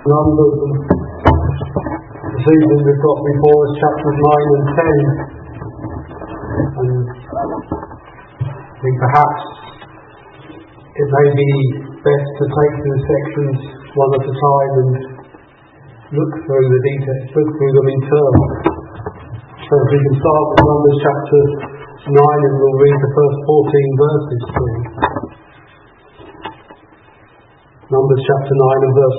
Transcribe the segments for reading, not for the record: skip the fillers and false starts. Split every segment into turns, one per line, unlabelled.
Numbers. This evening we've got before us chapters 9 and 10, and I think perhaps it may be best to take the sections one at a time and look through the details, look through them in turn. So if we can start with Numbers chapter 9 and we'll read the first 14 verses please. Numbers chapter 9 and verse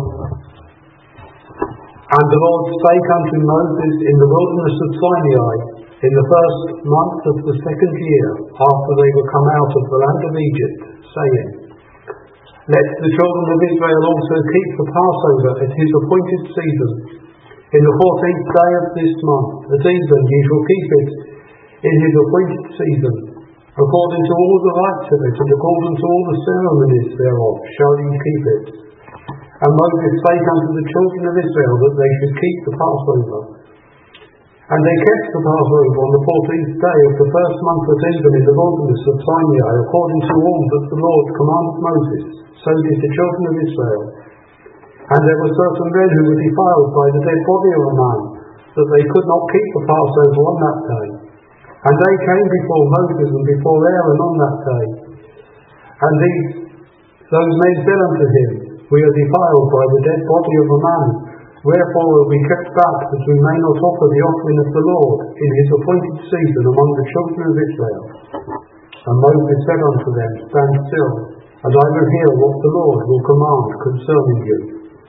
1. And the Lord spake unto Moses in the wilderness of Sinai in the first month of the second year after they were come out of the land of Egypt, saying, Let the children of Israel also keep the Passover at his appointed season. In the 14th day of this month, at even ye shall keep it in his appointed season. According to all the rites of it, and according to all the ceremonies thereof, shall ye keep it. And Moses spake unto the children of Israel that they should keep the Passover. And they kept the Passover on the 14th day of the first month at even in the wilderness of Sinai, according to all that the Lord commanded Moses. So did the children of Israel. And there were certain men who were defiled by the dead body of a man, that they could not keep the Passover on that day. And they came before Moses and before Aaron on that day. And those men said unto him, We are defiled by the dead body of a man. Wherefore are we kept back, that we may not offer the offering of the Lord in his appointed season among the children of Israel? And Moses said unto them, Stand still, and I will hear what the Lord will command concerning you.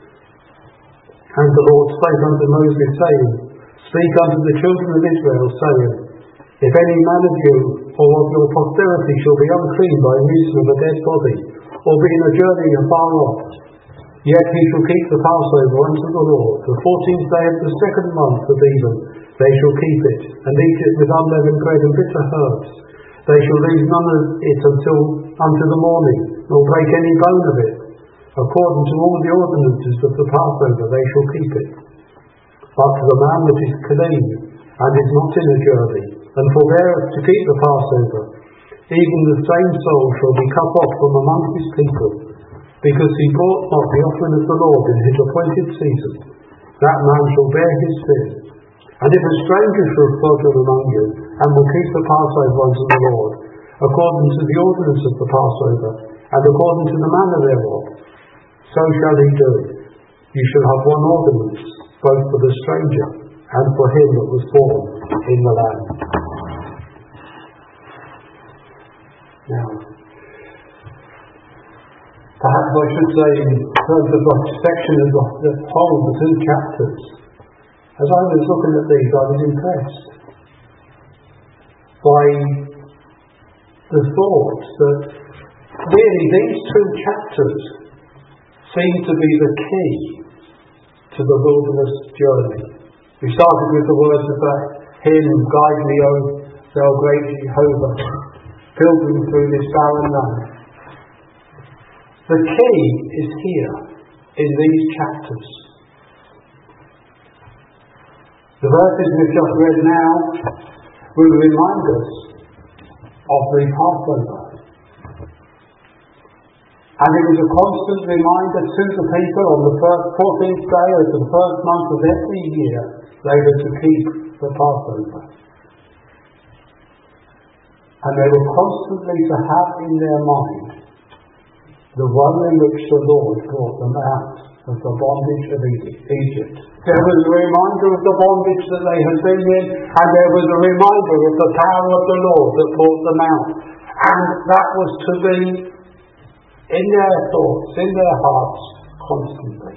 And the Lord spake unto Moses, saying, Speak unto the children of Israel, saying, If any man of you or of your posterity shall be unclean by reason of a dead body, or be in a journey afar off, yet he shall keep the Passover unto the Lord. The 14th day of the second month of even, they shall keep it, and eat it with unleavened bread and bitter herbs. They shall leave none of it unto the morning, nor break any bone of it. According to all the ordinances of the Passover, they shall keep it. But to the man that is clean, and is not in a journey, and forbeareth to keep the Passover, even the same soul shall be cut off from among his people, because he brought not the offering of the Lord in his appointed season. That man shall bear his sin. And if a stranger shall sojourn among you, and will keep the Passover unto the Lord, according to the ordinance of the Passover, and according to the manner thereof, so shall he do. You shall have one ordinance, both for the stranger and for him that was born in the land. Now, perhaps I should say, in terms of the section of the whole, the two chapters, as I was looking at these, I was impressed by the thought that really these two chapters seem to be the key to the wilderness journey. We started with the words of that hymn, Guide me, O thou great Jehovah, pilgrim through this barren land. The key is here in these chapters. The verses we've just read now will remind us of the Passover. And it was a constant reminder to the people on the 14th day of the first month of every year they were to keep the Passover. And they were constantly to have in their mind the one in which the Lord brought them out of the bondage of Egypt. There was a reminder of the bondage that they had been in, and there was a reminder of the power of the Lord that brought them out. And that was to be in their thoughts, in their hearts, constantly.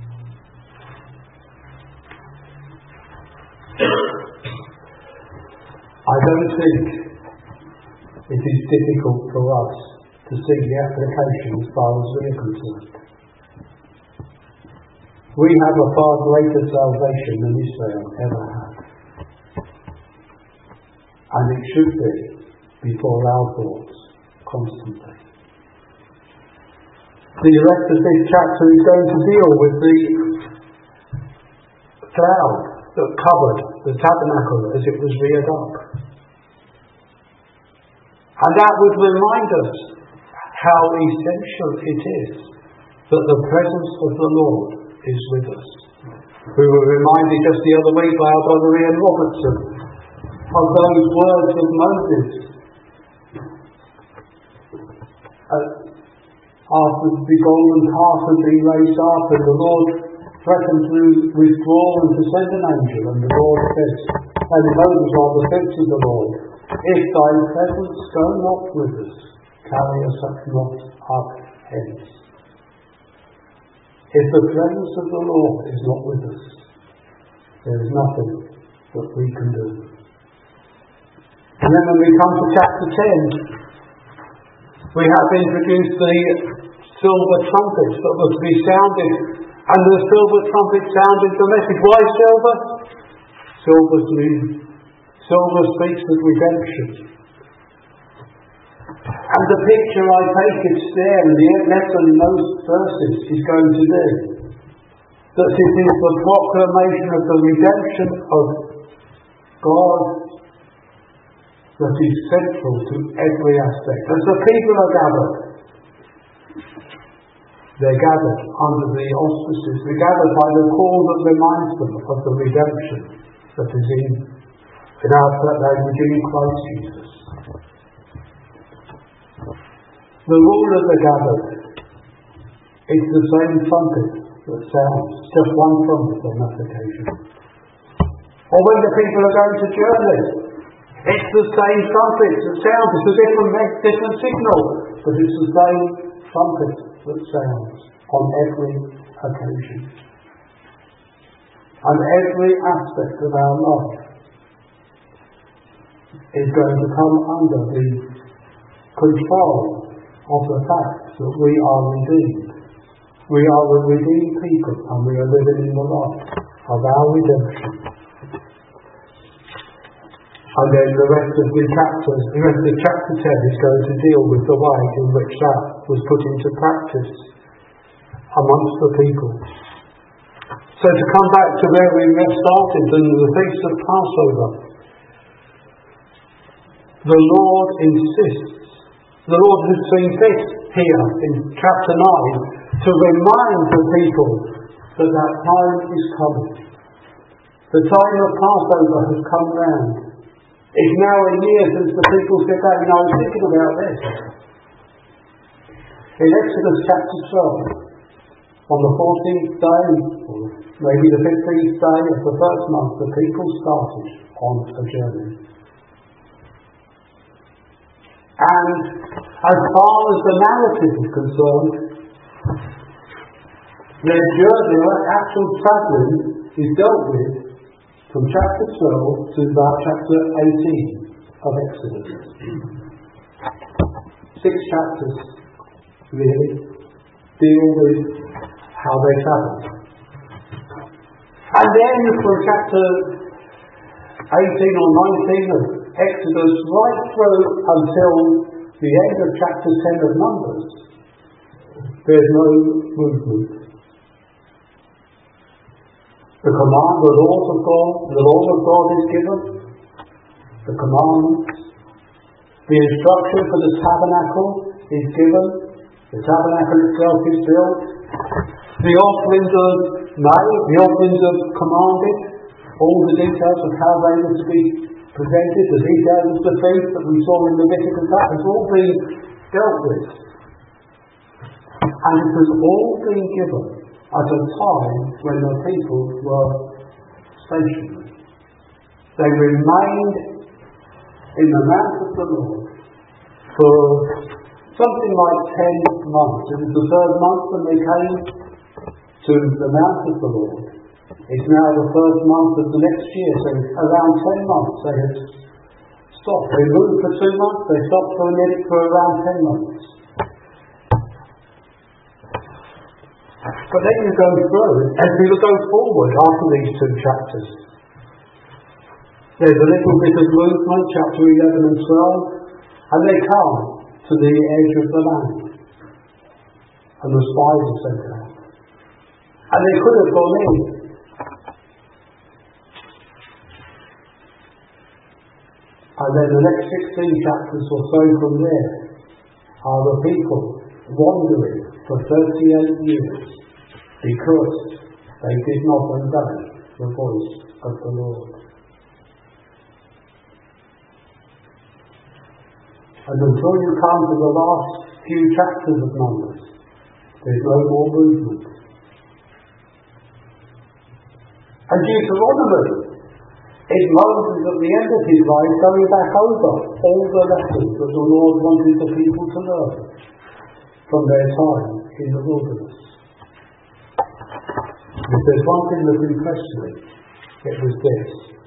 I don't think it is difficult for us to see the application as far as we are concerned. We have a far greater salvation than Israel ever had. And it should be before our thoughts, constantly. The rest of this chapter is going to deal with the cloud that covered the tabernacle as it was reared up. And that would remind us how essential it is that the presence of the Lord is with us. We were reminded just the other week by our brother Ian Robertson of those words of Moses after the golden calf had been raised up and the Lord threatened to withdraw and to send an angel, and the Lord says, and Moses rather said to the Lord, if thy presence go not with us, carry us not up hence. If the presence of the Lord is not with us, there is nothing that we can do. And then when we come to chapter 10, we have introduced the silver trumpet that was to be sounded, and the silver trumpet sounded the message. Why silver? Silver speaks of redemption. And the picture I take is there, and the lesson in those verses is going to be that it is the proclamation of the redemption of God that is central to every aspect. As the people are gathered, they're gathered under the auspices, they're gathered by the call that reminds them of the redemption that is in our Redeemed Christ Jesus. The rulers are gathered. It's the same trumpet that sounds, just one trumpet on that occasion. Or when the people are going to journey, it's the same trumpet that sounds. It's a different signal, but it's the same trumpet that sounds on every occasion. And every aspect of our life is going to come under the control of the fact that we are redeemed. We are a redeemed people, and we are living in the light of our redemption. And then the rest of chapter 10 is going to deal with the way in which that was put into practice amongst the people. So to come back to where we started, in the Feast of Passover, the Lord insists, the Lord has seen fit here in chapter 9 to remind the people that that time is coming. The time of Passover has come round. It's now a year since the people said that, and I was thinking about this. In Exodus chapter 12, on the 14th day, or maybe the 15th day of the first month, the people started on a journey. And as far as the narrative is concerned, their journey, their actual travelling, is dealt with from chapter 12 to about chapter 18 of Exodus. 6 chapters, really, deal with how they travelled. And then from chapter 18 or 19 of Exodus right through until the end of chapter 10 of Numbers, there's no movement. The command, the laws of God is given. The commandments. The instruction for the tabernacle is given. The tabernacle itself is built. The offerings are made. The offerings are commanded. All the details of how they were to be presented, the details of the feast that we saw in Leviticus, that has all been dealt with. And it has all been given at a time when the people were stationary. They remained in the mount of the Lord for something like 10 months. It was the third month when they came to the mount of the Lord. It's now the first month of the next year, so around 10 months they had stopped. They moved for 2 months, they stopped for a minute for around 10 months. But then you go through, and we will go forward after these 2 chapters. There's a little bit of movement, chapter 11 and 12, and they come to the edge of the land. And the spies are sent out. And they could have gone in. And then the next 16 chapters or so from there are the people wandering for 38 years because They did not obey the voice of the Lord. And until you come to the last few chapters of Numbers, there's no more movement. And Deuteronomy is Moses at the end of his life going back over all the lessons that the Lord wanted the people to learn from their time in the wilderness. If there's one thing that impressed me, it was this.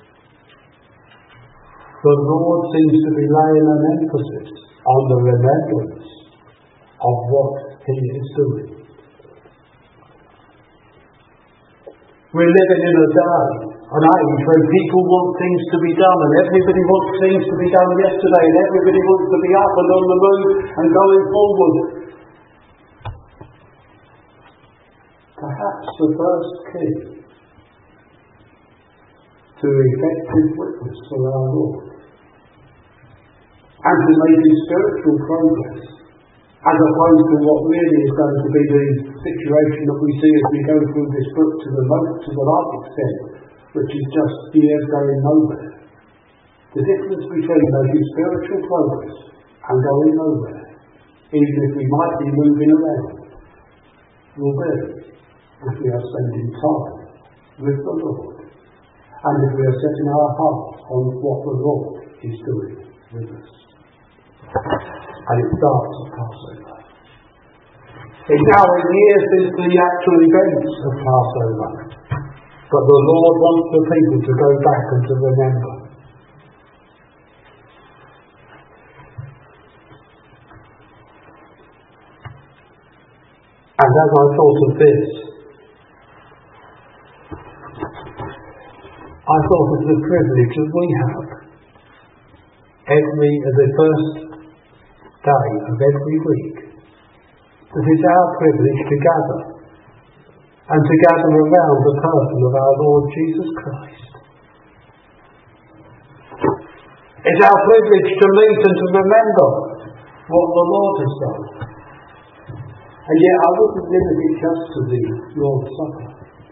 The Lord seems to be laying an emphasis on the remembrance of what He is doing. We're living in a day, an age when people want things to be done, and everybody wants things to be done yesterday, and everybody wants to be up and on the move and going forward. Perhaps the first key to effective witness for our Lord and to making spiritual progress, as opposed to what really is going to be the situation that we see as we go through this book to the large extent, which is just years going nowhere. The difference between making spiritual progress and going nowhere, even if we might be moving around, will be if we are spending time with the Lord and if we are setting our hearts on what the Lord is doing with us. And it starts at Passover. It's now a year since the actual events of Passover, but the Lord wants the people to go back and to remember. And as I thought of this, I thought of the privilege that we have the first day of every week, that it's our privilege to gather and to gather around the person of our Lord Jesus Christ. It's our privilege to meet and to remember what the Lord has done. And yet I wouldn't limit it just to the Lord's Supper.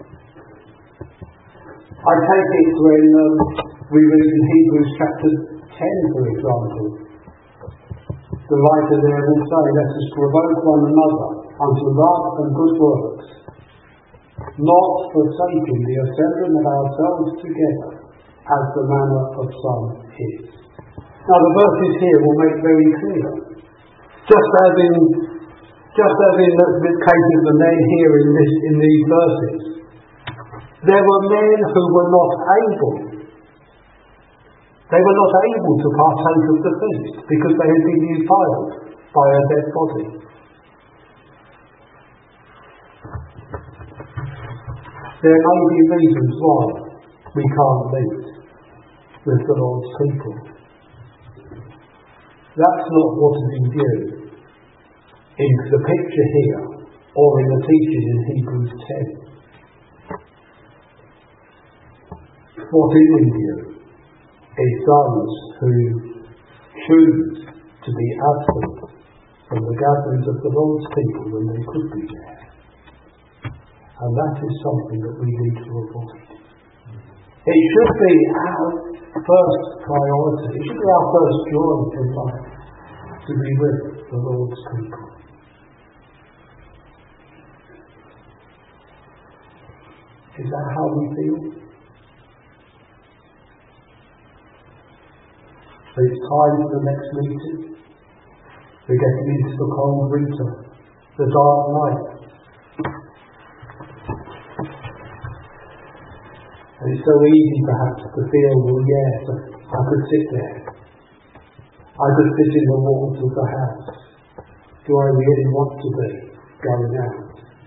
I take it when we read in Hebrews chapter 10, for example. The writer there will say, let us provoke one another unto love and good works, not forsaking the assembling of ourselves together, as the manner of some is. Now the verses here will make very clear, just as in the case of the men here in these verses, there were men who were not able. They were not able to partake of the feast because they had been defiled by a dead body. There may be reasons why we can't meet with the Lord's people. That's not what is in view in the picture here or in the teaching in Hebrews 10. What is in view is those who choose to be absent from the gatherings of the Lord's people when they could be there. And that is something that we need to avoid. It should be our first priority. It should be our first joy in life to be with the Lord's people. Is that how we feel? It's time for the next meeting. We're getting into the cold winter, the dark night. And it's so easy perhaps to feel, well yes, I could sit there. I could sit in the walls of the house. Do I really want to be going out?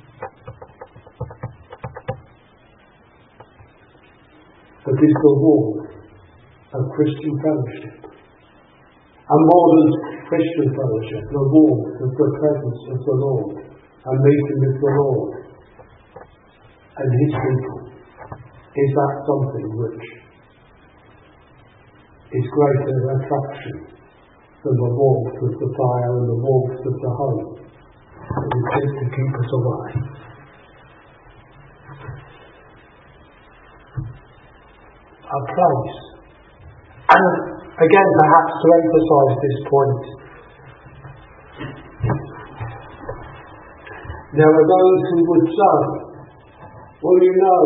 But is the warmth of Christian fellowship, and more than Christian fellowship, the warmth of the presence of the Lord and meeting with the Lord and His people, is that something which is greater attraction than the warmth of the fire and the warmth of the home that is meant to keep us away? a place. And again, perhaps to emphasise this point, there are those who would say, well, you know,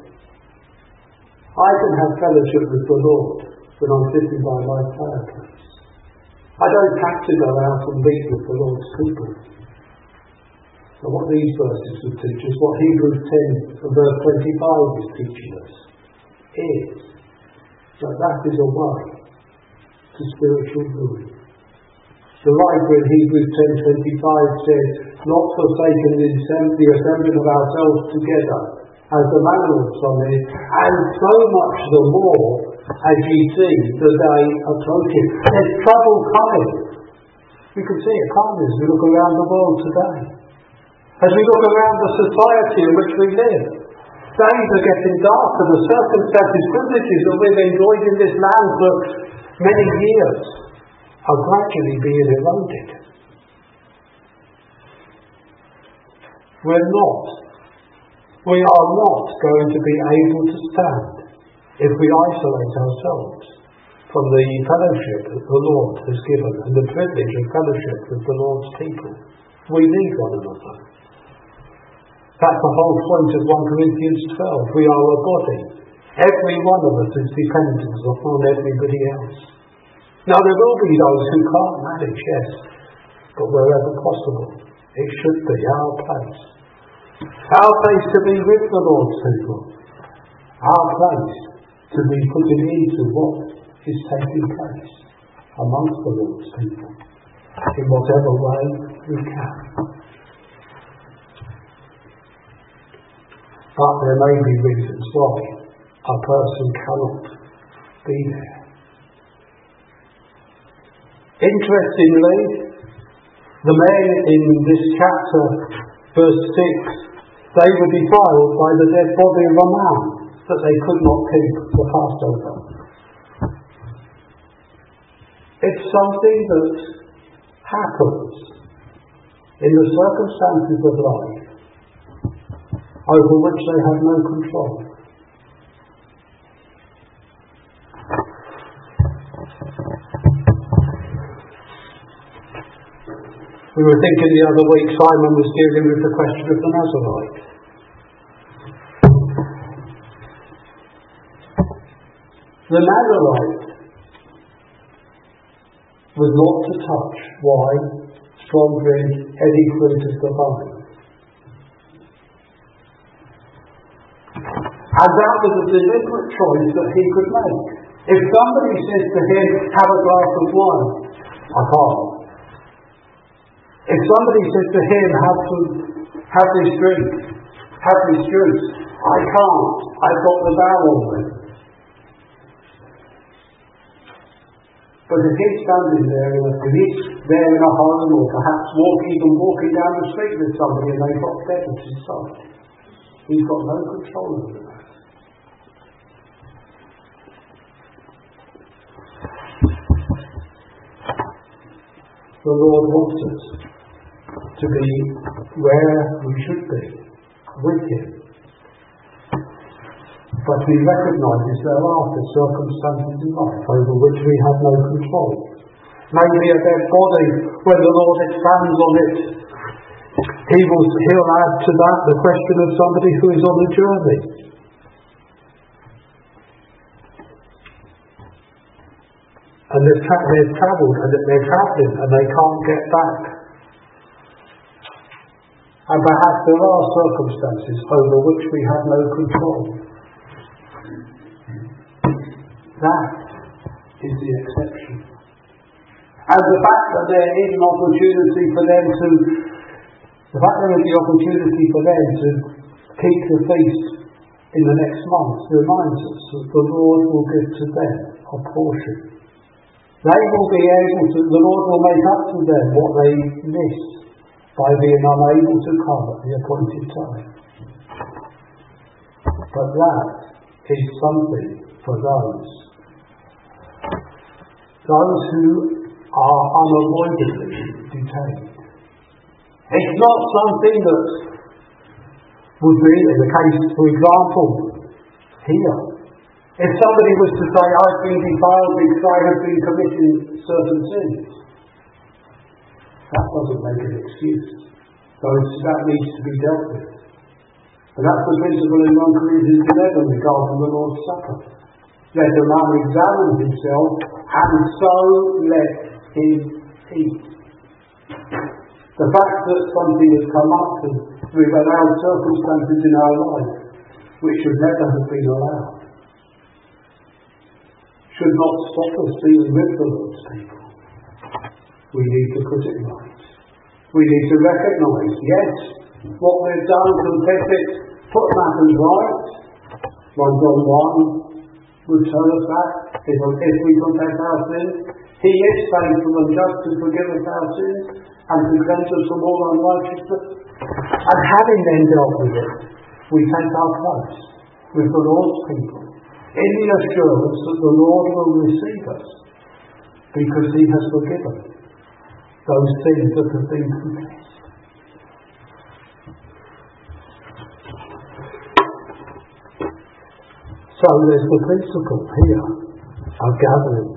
I can have fellowship with the Lord when I'm sitting by my fireplace. I don't have to go out and meet with the Lord's people. And what these verses would teach us, what Hebrews 10 and verse 25 is teaching us, is that is a way to spiritual ruin. The writer in Hebrews 10:25 says, not forsaking the assembling of ourselves together, as the manner of some is, and so much the more as ye see the day approaching. There's trouble coming. We can see it, can't we, as we look around the world today. As we look around the society in which we live. Days are getting darker. The circumstances, privileges that we've enjoyed in this land for many years are gradually being eroded. We are not going to be able to stand if we isolate ourselves from the fellowship that the Lord has given and the privilege of fellowship with the Lord's people. We need one another. That's the whole point of 1 Corinthians 12. We are a body. Every one of us is dependent upon everybody else. Now there will be those who can't manage, yes, but wherever possible, it should be our place. Our place to be with the Lord's people. Our place to be putting into what is taking place amongst the Lord's people in whatever way we can. But there may be reasons why a person cannot be there. Interestingly, the men in this chapter, verse 6, they were defiled by the dead body of a man that they could not keep the Passover. It's something that happens in the circumstances of life over which they have no control. We were thinking the other week, Simon was dealing with the question of the Nazarite. The Nazarite was not to touch wine, strong drink, any fruit of the vine. And that was a deliberate choice that he could make. If somebody says to him, have a glass of wine, I can't. If somebody says to him, have this drink, have this juice, I can't. I've got the barrel on me. But if he's standing there, if he's there in a home, or perhaps walking down the street with somebody and they've got dead at his side, he's got no control over that. The Lord wants us to be where we should be, with Him. But He recognises there are circumstances in life over which we have no control. Maybe a dead body, when the Lord expands on it, He'll add to that the question of somebody who is on a journey. And they've travelled and they're travelling and they can't get back. And perhaps there are circumstances over which we have no control. That is the exception. And the fact that there is an opportunity for them to keep the feast in the next month reminds us that the Lord will give to them a portion. The Lord will make up to them what they missed by being unable to come at the appointed time. But that is something for those who are unavoidably detained. It's not something that would be, in the case, for example, here, If somebody was to say, I've been defiled because I have been committing certain sins, that doesn't make an excuse. That needs to be dealt with. And that's the principle in 1 Corinthians 11 regarding the Lord's Supper. Let a man examine himself, and so let him eat. The fact that something has come up and we've allowed circumstances in our life which should never have been allowed should not stop us being with the Lord's people. We need to put it right. We need to recognise, yes, what we've done, confess it, put matters right. 1 John 1 would tell us that. If we confess our sins, He is faithful and just to forgive us our sins and to cleanse us from all unrighteousness. And having then dealt with it, we take our place with the Lord's people, in the assurance that the Lord will receive us, because He has forgiven those sins that have been confessed. So there's the principle here of gathering.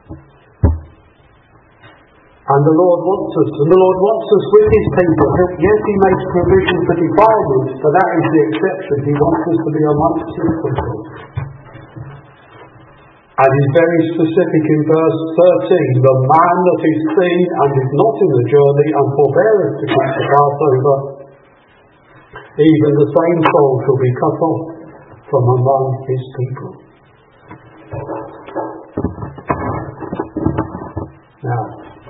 And the Lord wants us with His people. Yes, He makes provision for defilement, but that is the exception. He wants us to be amongst His people. And He's very specific in verse 13. The man that is seen and is not in the journey and forbeareth to keep the Passover, even the same soul shall be cut off from among his people. Now,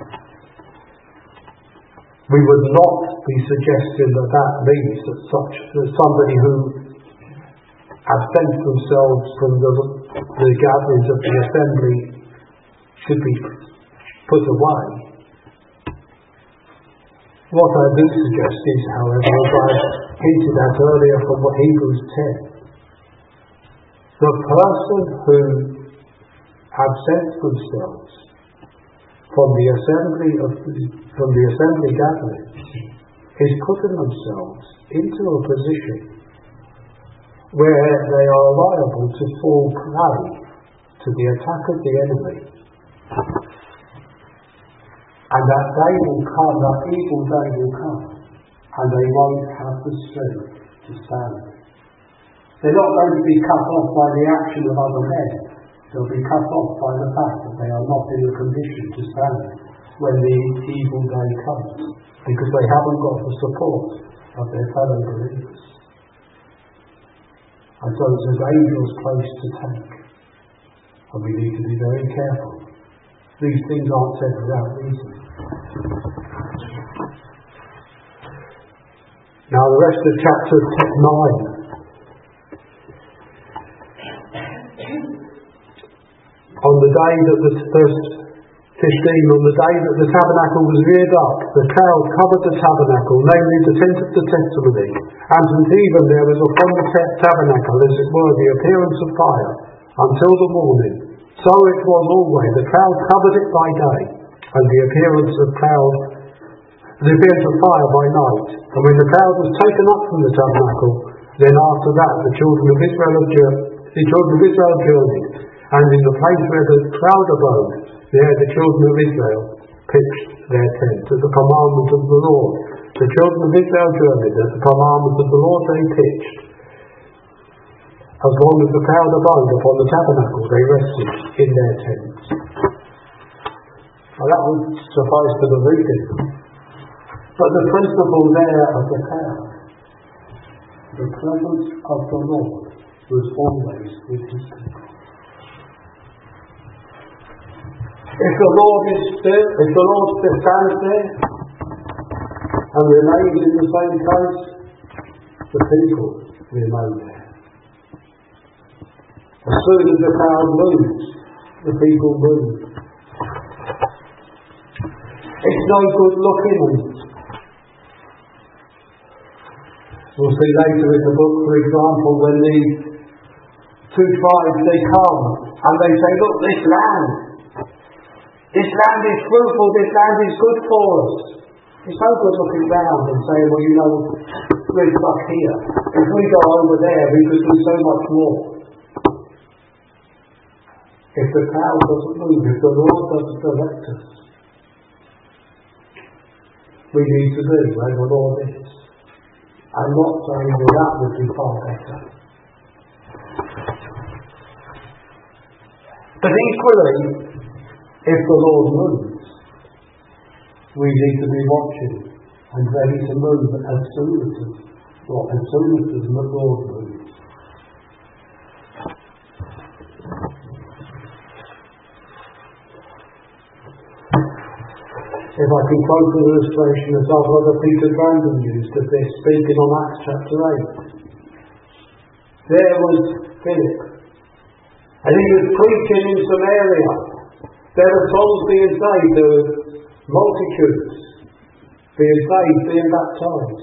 we would not be suggesting that means that somebody who absent themselves from the gatherings of the assembly should be put away. What I do suggest is, however, as I hinted at earlier from Hebrews 10, the person who absents themselves from the assembly gathering is putting themselves into a position where they are liable to fall prey to the attack of the enemy, and that day will come, that evil day will come, and they won't have the strength to stand. They're not going to be cut off by the action of other men. They'll be cut off by the fact that they are not in a condition to stand when the evil day comes, because they haven't got the support of their fellow believers. And so it's a dangerous place to take, and we need to be very careful. These things aren't said without reason. Now the rest of chapter 9. On the day that verse 15, on the day that the tabernacle was reared up, the cloud covered the tabernacle, namely the tent of the testimony, and even there was upon the tabernacle, as it were, the appearance of fire, until the morning. So it was always. The cloud covered it by day, and the appearance of fire by night. And when the cloud was taken up from the tabernacle, then after that the children of Israel journeyed. And in the place where the cloud abode, there the children of Israel pitched their tent at the commandment of the Lord. The children of Israel journeyed at the commandment of the Lord they pitched. As long as the cloud abode upon the tabernacle, they rested in their tents. Now that would suffice for the reading. But the principle there of the cloud, the presence of the Lord was always with His people. If the Lord stands there and remains in the same place, the people remain there. As soon as the cloud moves, the people move. It's no good looking. We'll see later in the book, for example, when the two tribes, they come and they say, look, this land is fruitful, this land is good for us. It's no good looking round and saying, well, you know, we're stuck here. If we go over there, we could do so much more. If the cloud doesn't move, if the Lord doesn't direct us, we need to be where the Lord is. I'm not saying that would be far better. But equally, if the Lord moves, we need to be watching and ready to move as soon as the Lord moves. If I can quote an illustration as our brother Peter Brandon used of this, speaking on Acts chapter 8. There was Philip, and he was preaching in Samaria. There were souls being saved, there were multitudes being saved, being baptized.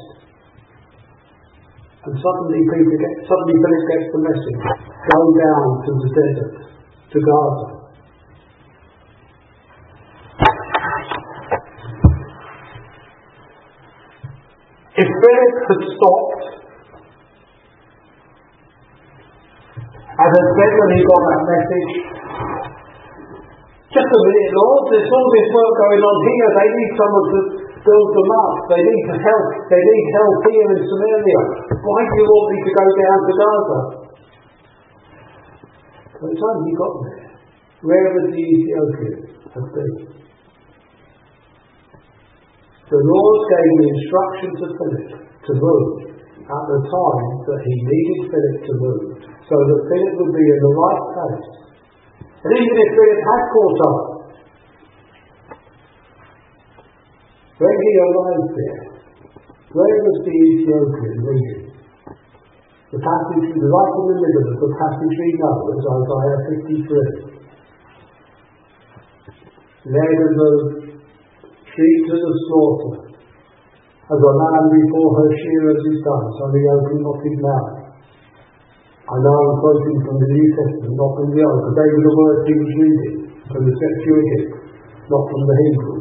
And suddenly Philip gets the message, go down to the desert, to Gaza. If Philip had stopped and had said when he got that message, just a minute, Lord, there's all this work going on here, they need someone to build them up, they need help here in Samaria. Why do you want me to go down to Gaza? By the time he got there, where would the Ethiopian have been? The Lord gave the instruction to Philip to move at the time that he needed Philip to move, so that Philip would be in the right place. And even if Philip had caught up, when he arrived there, where was the Ethiopian reading? The passage, right in the middle of the passage we know is Isaiah 53. Led of the sheep to the slaughter, as a lamb before her shearers is done, so he opened not his mouth. I know I'm quoting from the New Testament, not from the Old, but they were the words he was reading, from the Septuagint, not from the Hebrew.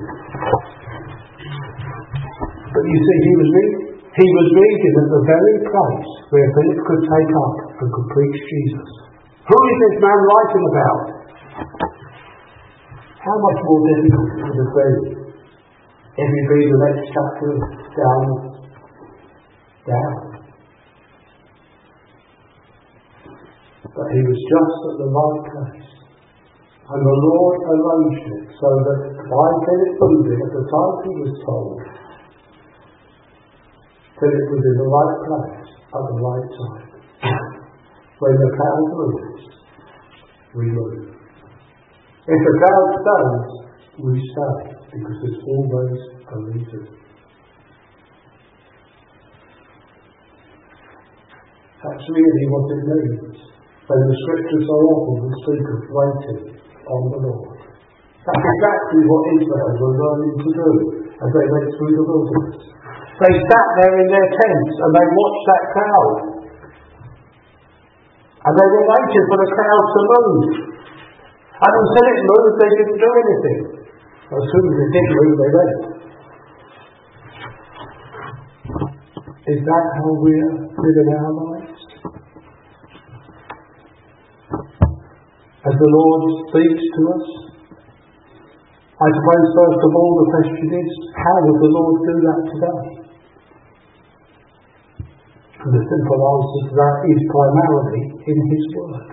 But you see, he was reading at the very place where Philip could take up and could preach Jesus. Who is this man writing about? How much more difficult would it be if you read the next chapter down. But he was just at the right place. And the Lord arranged it so that by Philip moving at the time he was told, Philip was in the right place at the right time. When the cloud moves, we move. If the cloud stays, we stay, because there's always a reason. That's really what it means when the scriptures so often will speak of waiting on the Lord. That's exactly what Israel were learning to do as they went through the wilderness. They sat there in their tents and they watched that cloud. And they were waiting for the cloud to move. And until it moved, they didn't do anything. As soon as it did move, they went. Is that how we're living our lives? As the Lord speaks to us? I suppose first of all the question is, how would the Lord do that today? And the simple answer to that is primarily in His Word.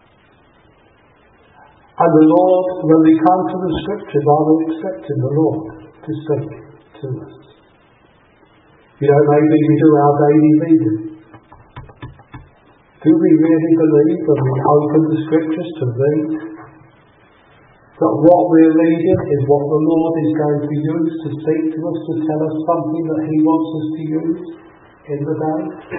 And the Lord, when we come to the Scriptures, are we expecting the Lord to speak to us? You know, maybe we do our daily reading. Do we really believe when we open the Scriptures to read that what we're reading is what the Lord is going to use to speak to us, to tell us something that He wants us to use in the day?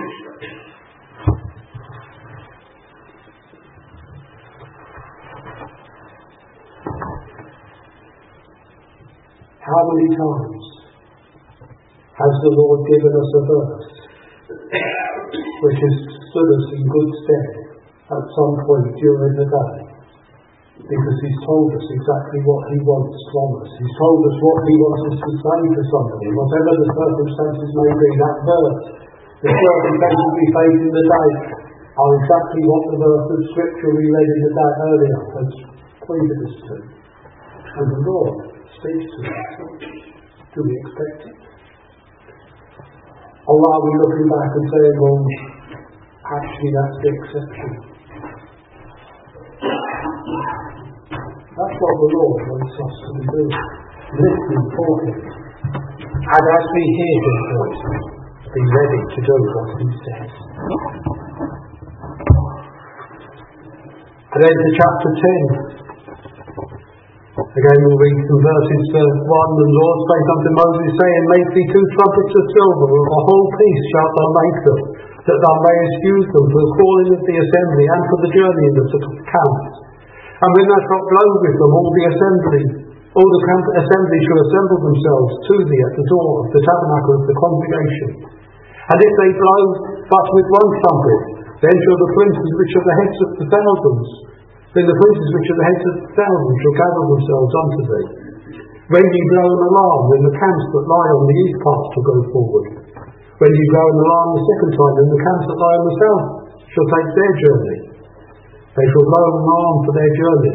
How many times has the Lord given us a verse which has stood us in good stead at some point during the day? Because He's told us exactly what He wants from us. He's told us what He wants us to say to somebody. Whatever the circumstances may be, that verse, the circumstances we face in the day, are exactly what the verse of Scripture we read in the day earlier has pointed us to. And the Lord speaks to us. Do we expect it? Or are we looking back and saying, well, actually that's the exception? That's what the Lord wants us to do. Listen for Him. And as we hear His voice, be ready to do what He says. And then to chapter 10. Again we'll read some verses 1. The Lord spake unto Moses, saying, Make thee 2 trumpets of silver, of a whole piece shalt thou make them, that thou mayest use them for the calling of the assembly, and for the journeying of the camps. And when thou shalt blow with them, all the assembly shall assemble themselves to thee at the door of the tabernacle of the congregation. And if they blow but with 1 trumpet, then shall the princes which are the heads of the thousands, shall gather themselves unto thee. When ye blow an alarm, then the camps that lie on the east part shall go forward. When ye blow an alarm the second time, then the camps that lie on the south shall take their journey. They shall blow an alarm for their journey.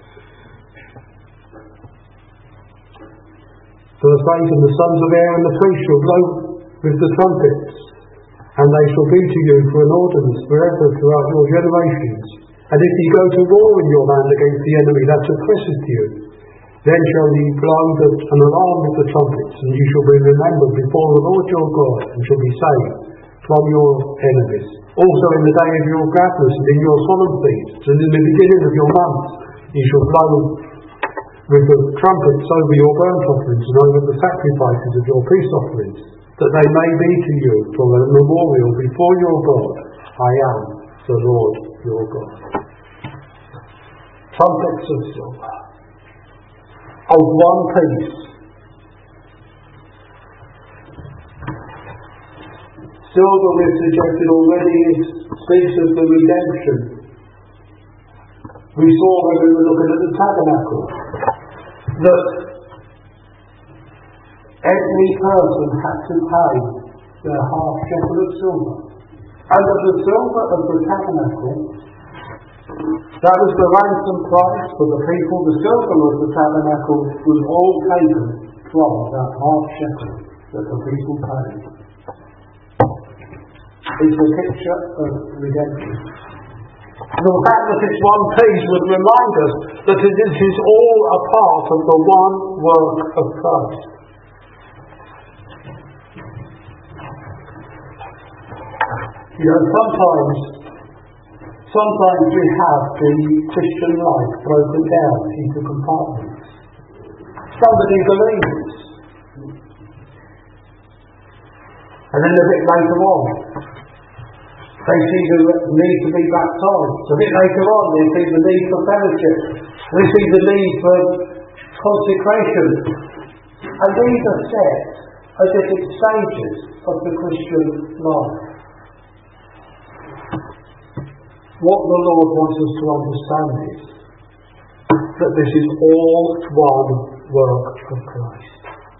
Verse 8, and the sons of Aaron the priest shall blow with the trumpets, and they shall be to you for an ordinance forever throughout your generations. And if ye go to war in your land against the enemy that oppresseth you, then shall ye blow an alarm with the trumpets, and ye shall be remembered before the Lord your God, and shall be saved from your enemies. Also in the day of your gladness, and in your solemn feasts, and in the beginning of your months, ye shall blow with the trumpets over your burnt offerings, and over the sacrifices of your peace offerings, that they may be to you for a memorial before your God. I am the Lord your God. Trumpets of silver, of 1 piece. Silver, we've suggested already, speaks of the redemption. We saw when we were looking at the tabernacle that every person had to pay their half shekel of silver. And of the silver of the tabernacle, that was the ransom price for the people. The silver of the tabernacle was all taken from that half shekel that the people paid. It's a picture of redemption. The fact that it's 1 piece would remind us that it is all a part of the one work of Christ. You know, sometimes we have the Christian life broken down into compartments. Somebody believes, and then a bit later on, they see the need to be baptized. A bit later on, they see the need for fellowship. They see the need for consecration. And these are set as different stages of the Christian life. What the Lord wants us to understand is that this is all one work of Christ.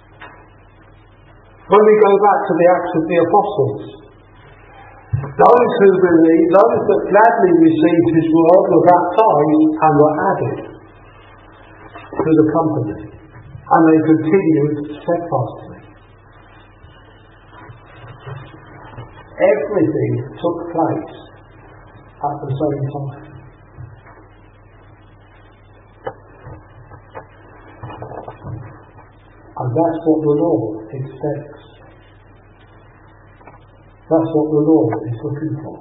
When we go back to the Acts of the Apostles, those who believed, those that gladly received His word were baptized and were added to the company, and they continued steadfastly. Everything took place at the same time. And that's what the Lord expects. That's what the Lord is looking for.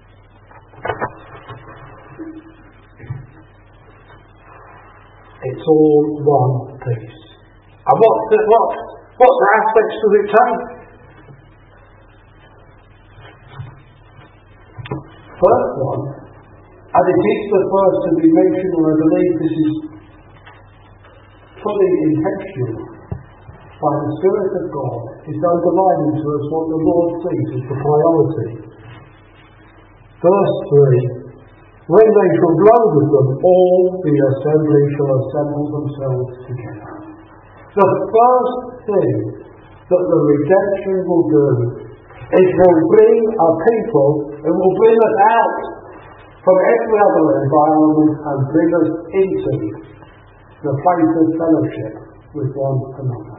It's all one piece. And what aspects does it take? First one, and it is the first to be mentioned, and I believe this is fully intentional by the Spirit of God, is underlining to us what the Lord sees as the priority. Verse 3, when they shall blow with them, all the assembly shall assemble themselves together. The first thing that the redemption will do, it will bring a people, it will bring us out from every other environment and bring us into the place of fellowship with one another.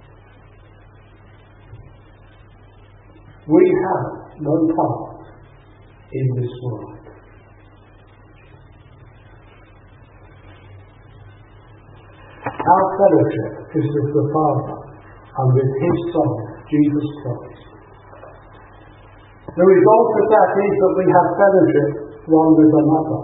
We have no part in this world. Our fellowship is with the Father and with His Son, Jesus Christ. The result of that is that we have fellowship one with another.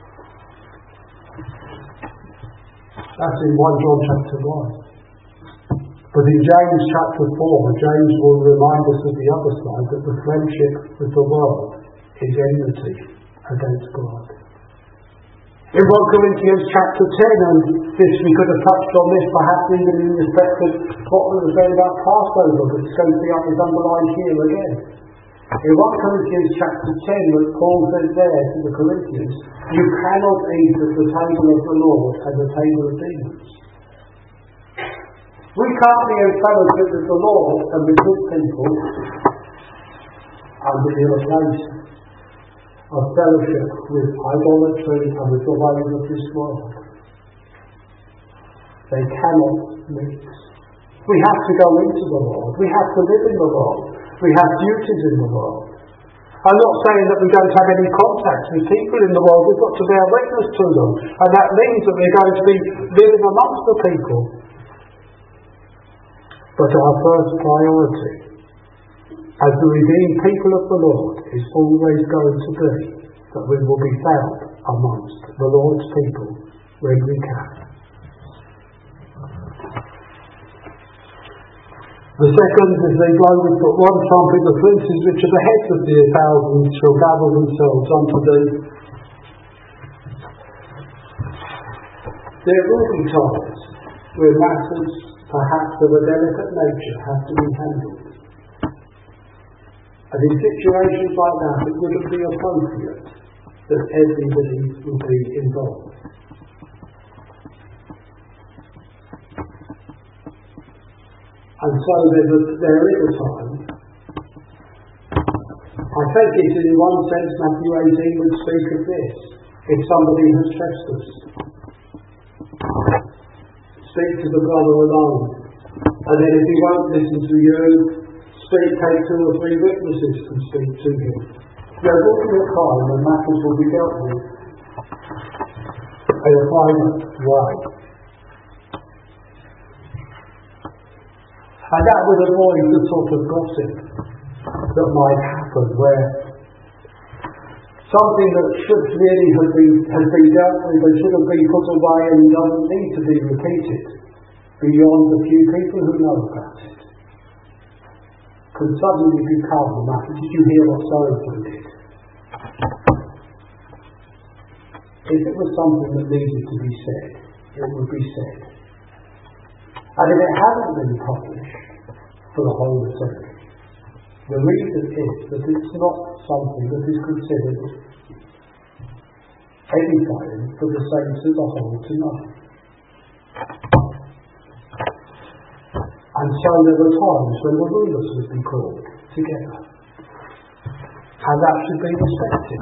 That's in 1 John chapter 1. But in James chapter 4, James will remind us of the other side, that the friendship with the world is enmity against God. In 1 Corinthians chapter 10, and this we could have touched on this perhaps even in respect of what we were saying about Passover, but it's going to be underlined here again. In 1 Corinthians chapter 10, that Paul says there to the Corinthians, you cannot eat at the table of the Lord and the table of demons. We can't be in fellowship with the Lord and with His people and be in a place of fellowship with idolatry and with the ways of this world. They cannot mix. We have to go into the world. We have to live in the world. We have duties in the world. I'm not saying that we don't have any contact with people in the world. We've got to bear witness to them. And that means that we're going to be living amongst the people. But our first priority as the redeemed people of the Lord is always going to be that we will be found amongst the Lord's people when we can. The second is they blow with but one trumpet, the princes which are the heads of the 1,000 shall gather themselves unto thee. There will be times where matters perhaps of a delicate nature have to be handled. And in situations like that it wouldn't be appropriate that everybody will be involved. And so there is a time. I take it in one sense Matthew 18 would speak of this. If somebody has trespassed, speak to the brother alone. And then if he won't listen to you, take 2 or 3 witnesses and speak to him. There will be a time when matters will be dealt with in a private way. And that would avoid the sort of gossip that might happen where something that should really has been dealt with and should have been put away and doesn't need to be repeated beyond the few people who know about it. Could suddenly become the matter. Did you hear what so-and-so did? If it was something that needed to be said, it would be said. And if it hasn't been published for the whole assembly, the reason is that it's not something that is considered edifying for the saints as a whole to know. And so there were times when the rulers would be called together. And that should be respected.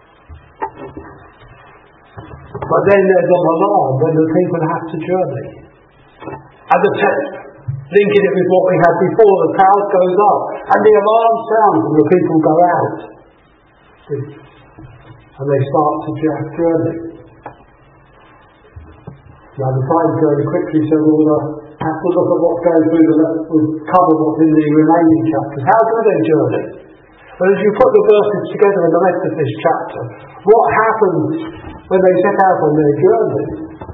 But then there's an alarm when the people have to journey. And the text, linking it with what we had before, the crowd goes up, and the alarm sounds and the people go out. And they start to journey. Now the time's going quickly, so we'll have to look at what's going through we'll cover what's in the remaining chapters. How do they journey? Well, as you put the verses together in the rest of this chapter, what happens when they set out on their journey?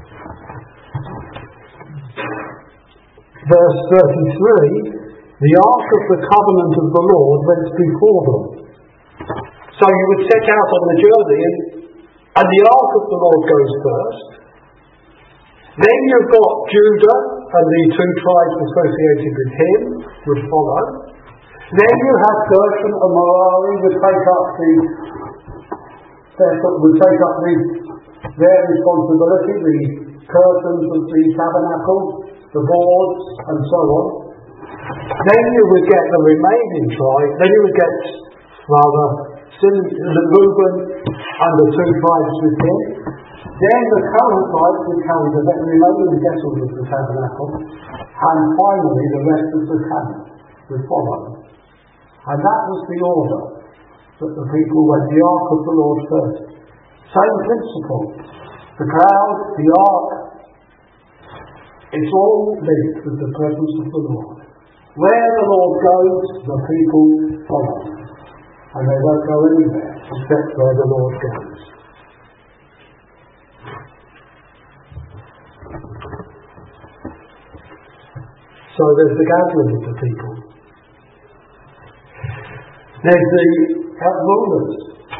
Verse 33, the ark of the covenant of the Lord went before them. So you would set out on the journey and the ark of the Lord goes first. Then you've got Judah and the 2 tribes associated with him would follow. Then you have Gershon and Merari would take up their responsibility, the curtains of the tabernacle, the boards, and so on. Then you would get the remaining tribe. Then you would get Reuben and the 2 tribes with him. Then the Kohathites would carry the remaining vessels of the tabernacle, and finally the rest of the camp would follow. And that was the order that the people went. The ark of the Lord first. Same principle. The cloud, the ark, it's all linked with the presence of the Lord. Where the Lord goes, the people follow. And they won't go anywhere except where the Lord goes. So there's the gathering of the people. There's the rulers.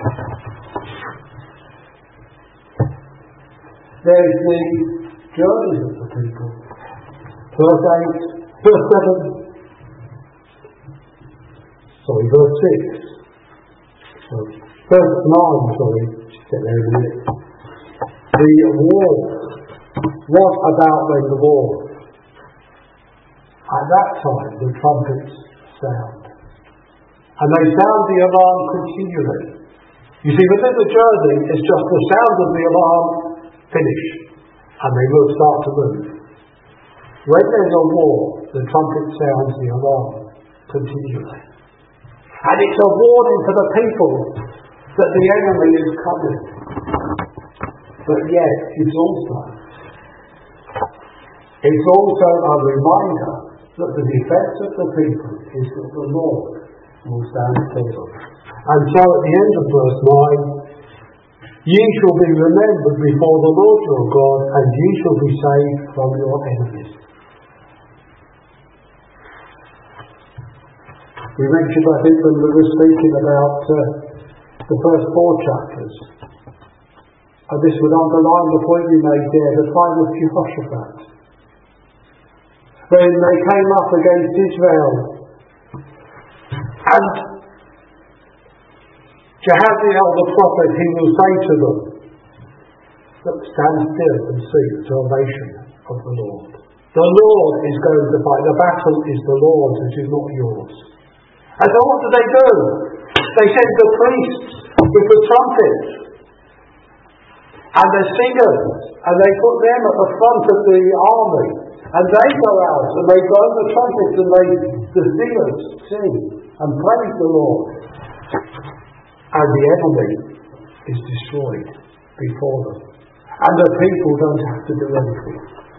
There's the judges of the people. Verse 6. So, verse 9, just get there in a minute. The war. What about when the war? At that time, the trumpets sound. And they sound the alarm continually. You see, within the journey, it's just the sound of the alarm finish. And they will start to move. When there's a war, the trumpet sounds the alarm continually. And it's a warning to the people that the enemy is coming. But yet, it's also a reminder that the defense of the people is that the Lord will stand still. And so at the end of verse 9, ye shall be remembered before the Lord your God, and ye shall be saved from your enemies. We mentioned, I think, when we were speaking about the first 4 chapters, and this would underline the point we made there, the time of Jehoshaphat. When they came up against Israel, and Jehaziel the prophet, he will say to them, look, stand still and see the salvation of the Lord. The Lord is going to fight. The battle is the Lord's, it is not yours. And so what do? They send the priests with the trumpets and the singers, and they put them at the front of the army, and they go out and they blow the trumpets, and the singers sing and praise the Lord, and the enemy is destroyed before them, and the people don't have to do anything.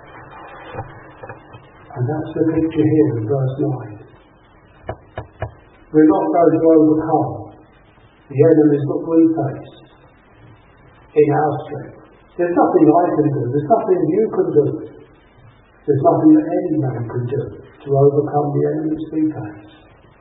And that's the picture here in verse 9. We're not going to overcome the enemies that we face in our strength. There's nothing I can do. There's nothing you can do. There's nothing that any man can do to overcome the enemies we face.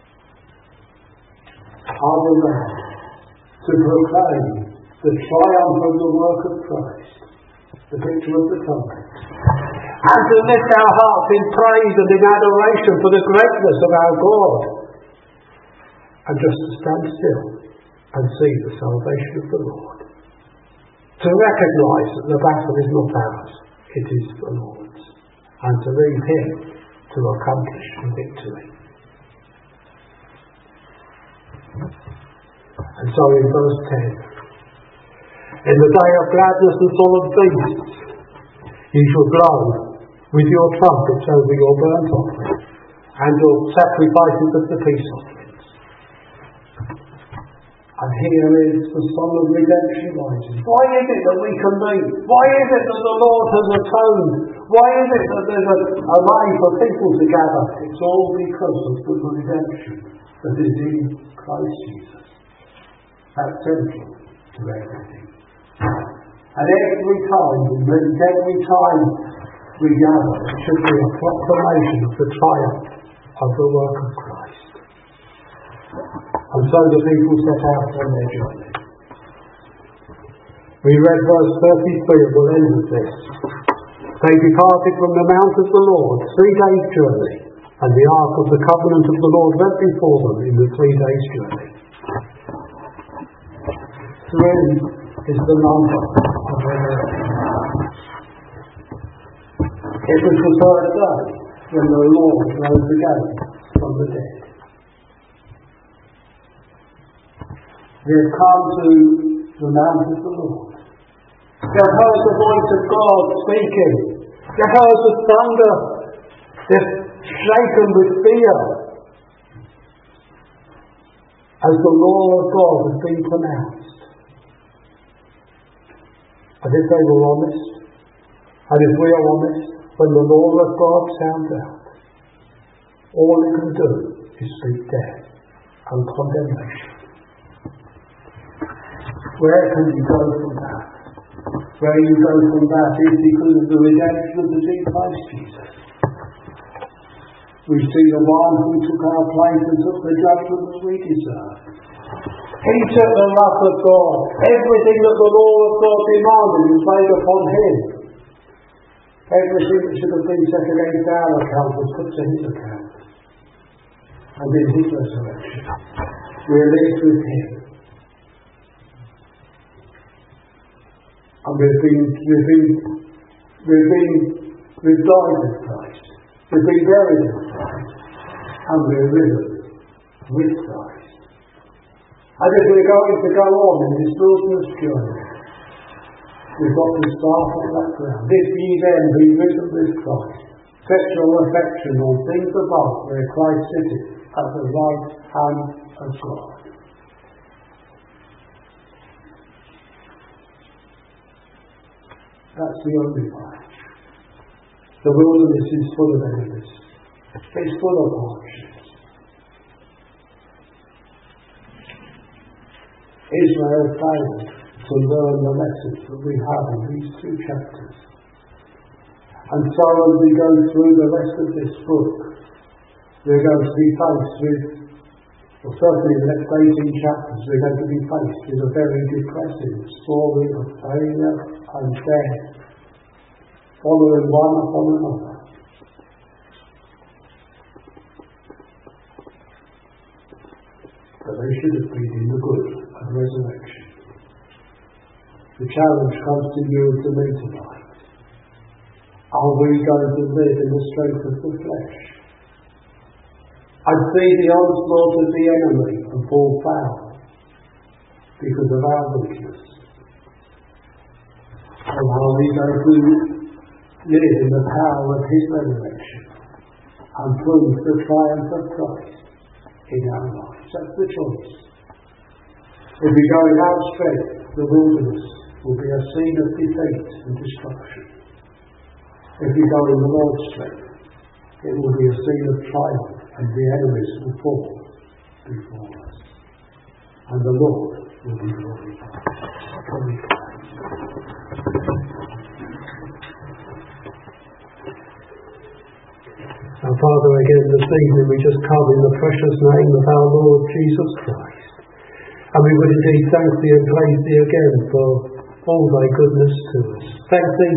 I will learn to proclaim the triumph of the work of Christ, the picture of the trumpet, and to lift our hearts in praise and in adoration for the greatness of our God. And just to stand still and see the salvation of the Lord. To recognise that the battle is not ours, it is the Lord's. And to leave Him to accomplish the victory. And so in verse 10, in the day of gladness and solemn feasts, ye shall blow with your trumpets over your burnt offering, and your sacrifices of the peace offering. And here is the song of redemption rising. Why is it that we can meet? Why is it that the Lord has atoned? Why is it that there's a way for people to gather? It's all because of the redemption that is in Christ Jesus. That's central to everything. And every time we gather, it should be a proclamation of the triumph of the work of Christ. And so the people set out on their journey. We read verse 33, and we'll end with this. They departed from the mount of the Lord, 3 days' journey, and the ark of the covenant of the Lord went before them in the 3 days' journey. 3 is the number of resurrection. It was the third day when the Lord rose again from the dead. They have come to the mount of the Lord. They have heard the voice of God speaking. They have heard the thunder. They're shaken with fear as the law of God has been pronounced. And if they were honest, and if we are honest, when the law of God sounds out, all it can do is speak death and condemnation. Where can you go from that? Where you go from that is because of the redemption of the deep Christ Jesus. We see the one who took our place and took the judgment that we deserve. He took the wrath of God. Everything that the law of God demanded was laid upon him. Everything that should have been set against our account was put to his account. And in his resurrection, we are linked with him. And we've died with Christ. We've been buried with Christ. And we're risen with Christ. And if we're going to go on in this wilderness journey, we've got to start on that ground. If ye then be risen with Christ, set your affection on things above, where Christ sitteth at the right hand of God. That's the only way. The wilderness is full of enemies. It's full of hardships. Israel failed to learn the lessons that we have in these two chapters. And so as we go through the rest of this book, we're going to be faced with, or certainly the next 18 chapters, we're going to be faced with a very depressing story of failure and death, following one upon another. But they should have been in the good and resurrection. The challenge comes to you and to me tonight. Are we going to live in the strength of the flesh? And see the onslaught of the enemy and fall foul because of our weakness? Or are we going to live in the power of his resurrection and prove the triumph of Christ in our lives? That's the choice. If we go in our strength, the wilderness will be a scene of defeat and destruction. If we go in the Lord's strength, it will be a scene of triumph, and the enemies will fall before us. And the Lord will be glorified. Our Father, again this evening we just come in the precious name of our Lord Jesus Christ. And we would indeed thank thee and praise thee again for all thy goodness to us. Thank thee,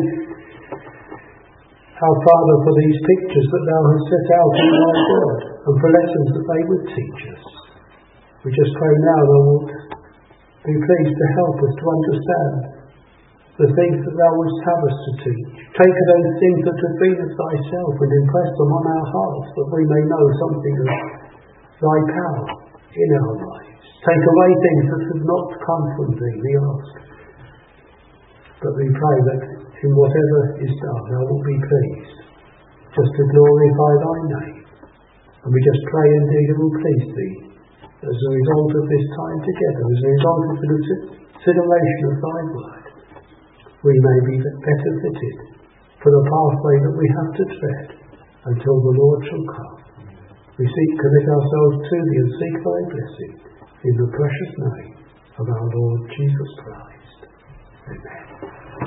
our Father, for these pictures that thou hast set out in thy word, and for lessons that they would teach us. We just pray now thou wilt be pleased to help us to understand the things that thou wouldst have us to teach. Take those things that have been of thyself and impress them on our hearts, that we may know something of thy power in our lives. Take away things that have not come from thee, we ask. But we pray that in whatever is done, thou wilt be pleased just to glorify thy name. And we just pray indeed it will please thee as a result of this time together, as a result of the consideration of thy word, we may be better fitted for the pathway that we have to tread until the Lord shall come. We commit ourselves to thee and seek thy blessing in the precious name of our Lord Jesus Christ. Amen.